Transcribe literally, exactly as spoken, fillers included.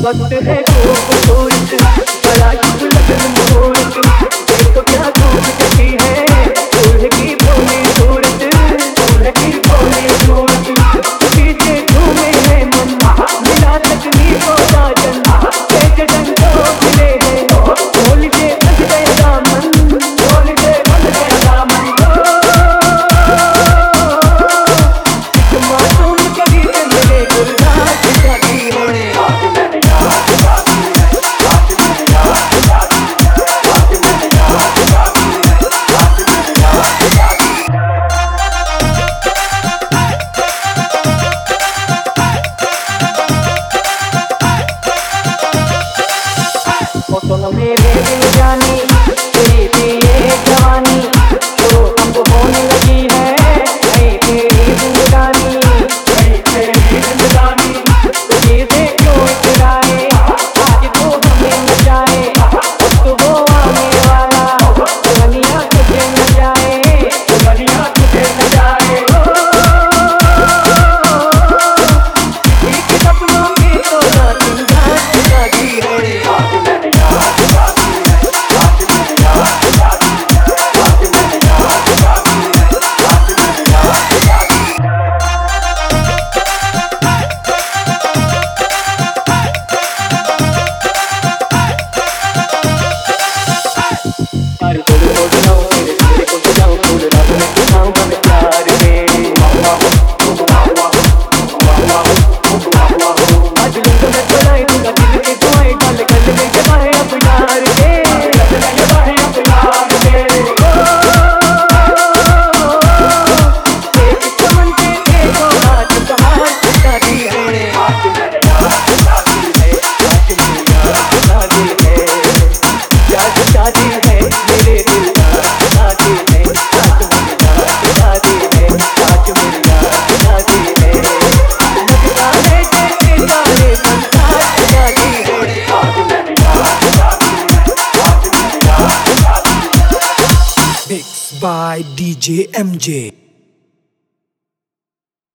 वक्त है खूबसूरत बड़ा शुभ लगन मुहूर्त देखो क्या खूब सजी है दूल्हे की भोली सूरत दूल्हे की भोली सूरत पीछे झूमे है मन मिला तकनीको साजन तेज डंडो मिले हैं ढोल के बज गए दामन ढोल के बज गए दामन एक मासूम कभी मिले गुलजार जागी है सोना मेरे दिल जानी तेरी थी ये जवानी जो अब होने लगी है नई तेरी जिंदगानी नई तेरी जिंदगानी तुझे देखो इतराए आज तो हमें न जाए वक्त वो आने वाला दुनिया तुझे न जाए दुनिया तुझे न जाए किसी सपनों की तो ना चिंता जागी है Mixed by D J M J.